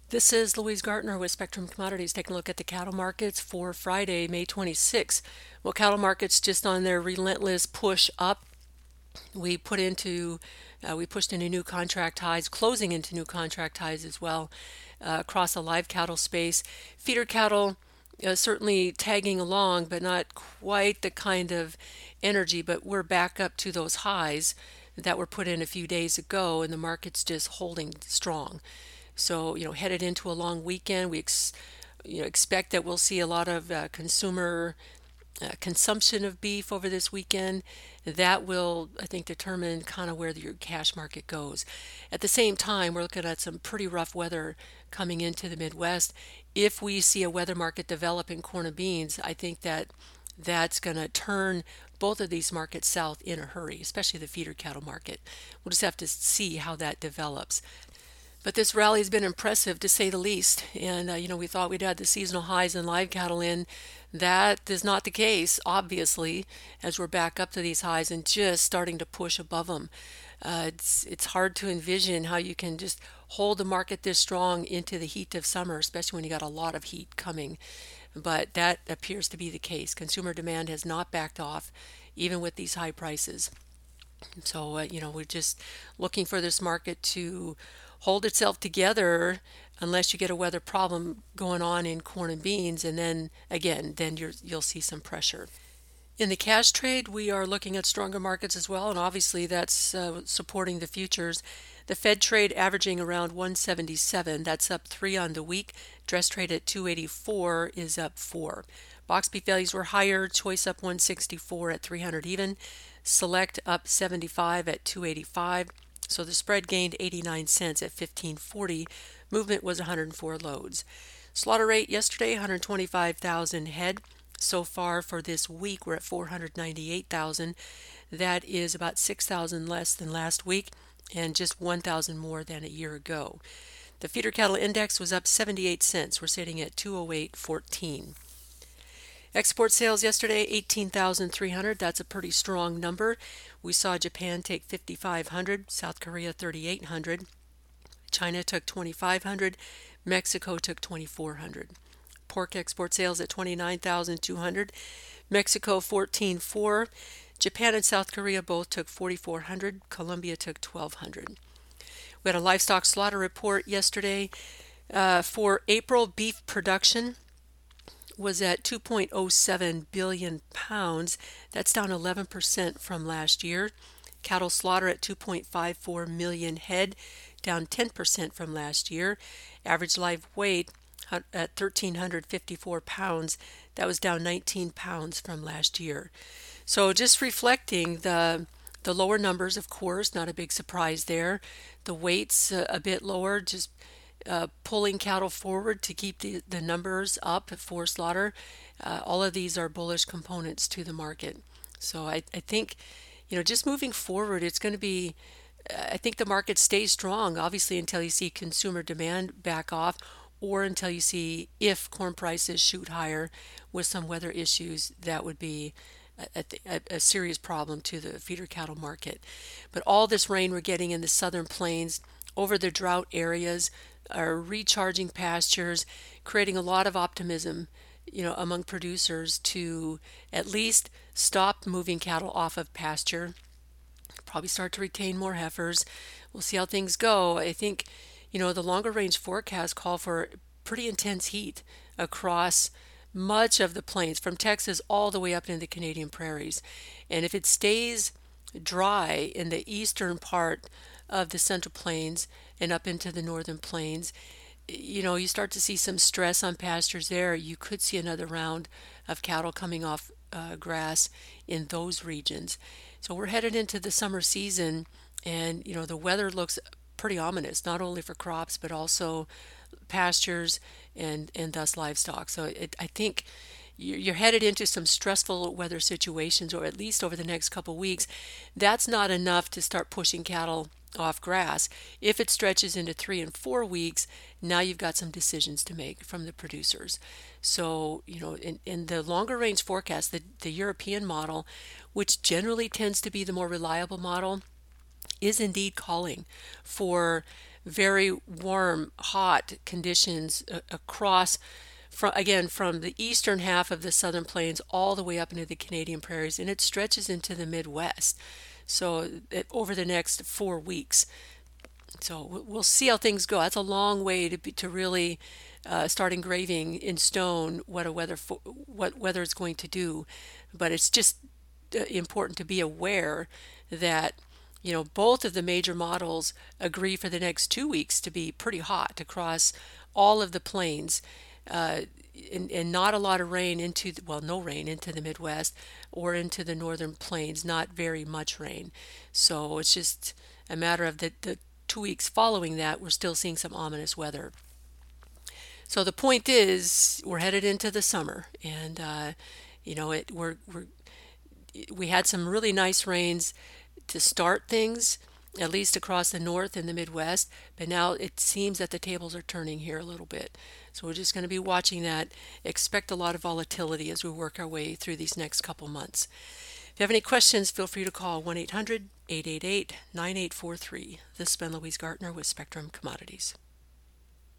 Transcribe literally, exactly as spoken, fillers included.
This is Louise Gartner with Spectrum Commodities taking a look at the cattle markets for Friday, May twenty-sixth. Well, cattle markets just on their relentless push up. We put into uh, we pushed into new contract highs, closing into new contract highs as well uh, across the live cattle space. Feeder cattle uh, certainly tagging along, but not quite the kind of energy. But we're back up to those highs that were put in a few days ago, and the market's just holding strong. So, you know, headed into a long weekend, we ex- you know expect that we'll see a lot of uh, consumer uh, consumption of beef over this weekend. That will, I think, determine kind of where your cash market goes. At the same time, we're looking at some pretty rough weather coming into the Midwest. If we see a weather market develop in corn and beans, I think that that's going to turn both of these markets south in a hurry, especially the feeder cattle market. We'll just have to see how that develops. But this rally has been impressive to say the least. And, uh, you know, we thought we'd had the seasonal highs in live cattle in. That is not the case, obviously, as we're back up to these highs and just starting to push above them. Uh, it's, it's hard to envision how you can just hold the market this strong into the heat of summer, especially when you got a lot of heat coming. But that appears to be the case. Consumer demand has not backed off, even with these high prices. So, uh, you know, we're just looking for this market to hold itself together unless you get a weather problem going on in corn and beans. And then again, then you're, you'll see some pressure. In the cash trade, we are looking at stronger markets as well. And obviously, that's uh, supporting the futures. The Fed trade averaging around one seventy-seven. That's up three on the week. Dress trade at two eighty-four is up four. Box beef values were higher. Choice up one sixty-four at three hundred even. Select up seventy-five at two eighty-five. So the spread gained eighty-nine cents at fifteen forty. Movement was one hundred four loads. Slaughter rate yesterday one hundred twenty-five thousand head. So far for this week we're at four hundred ninety-eight thousand. That is about six thousand less than last week and just one thousand more than a year ago. The feeder cattle index was up seventy-eight cents. We're sitting at two oh eight fourteen. Export sales yesterday, eighteen thousand three hundred. That's a pretty strong number. We saw Japan take fifty-five hundred, South Korea thirty-eight hundred, China took twenty-five hundred, Mexico took twenty-four hundred. Pork export sales at twenty-nine thousand two hundred, Mexico fourteen thousand four hundred, Japan and South Korea both took forty-four hundred, Colombia took twelve hundred. We had a livestock slaughter report yesterday. Uh, for April, beef production was at two point oh seven billion pounds. That's down eleven percent from last year. Cattle slaughter at two point five four million head, down ten percent from last year. Average live weight at one thousand three hundred fifty-four pounds. That was down nineteen pounds from last year. So just reflecting the the lower numbers, of course, not a big surprise there. The weights uh, a bit lower, just uh, pulling cattle forward to keep the, the numbers up for slaughter. Uh, all of these are bullish components to the market. So I, I think, you know, just moving forward, it's going to be, I think the market stays strong, obviously, until you see consumer demand back off or until you see if corn prices shoot higher with some weather issues. That would be a, a, a serious problem to the feeder cattle market. But all this rain we're getting in the southern plains over the drought areas are recharging pastures, creating a lot of optimism, you know, among producers to at least stop moving cattle off of pasture, probably start to retain more heifers. We'll see how things go. I think, you know, the longer range forecasts call for pretty intense heat across much of the plains, from Texas all the way up into the Canadian prairies. And if it stays dry in the eastern part of the Central Plains and up into the northern plains, you know, you start to see some stress on pastures there. You could see another round of cattle coming off uh, grass in those regions. So we're headed into the summer season, and you know the weather looks pretty ominous, not only for crops but also pastures and and thus livestock. So it, I think you're headed into some stressful weather situations, or at least over the next couple of weeks. That's not enough to start pushing cattle off grass. If it stretches into three and four weeks, now you've got some decisions to make from the producers. So, you know, in, in the longer range forecast, the, the European model, which generally tends to be the more reliable model, is indeed calling for very warm, hot conditions uh, across from again from the eastern half of the southern plains all the way up into the Canadian prairies, and it stretches into the Midwest. So it, over the next four weeks. So we- we'll see how things go. That's a long way to be, to really uh, start engraving in stone what a weather fo- what weather is going to do. But it's just uh, important to be aware that you know both of the major models agree for the next two weeks to be pretty hot across all of the plains. Uh, and, and not a lot of rain into the, well, no rain into the Midwest or into the northern plains, not very much rain. So it's just a matter of the, the two weeks following that, we're still seeing some ominous weather. So the point is, we're headed into the summer, and uh, you know, it we're, we're we had some really nice rains to start things, at least across the north and the Midwest. But now it seems that the tables are turning here a little bit. So we're just going to be watching that. Expect a lot of volatility as we work our way through these next couple months. If you have any questions, feel free to call one eight hundred, eight eight eight, nine eight four three. This has been Louise Gartner with Spectrum Commodities.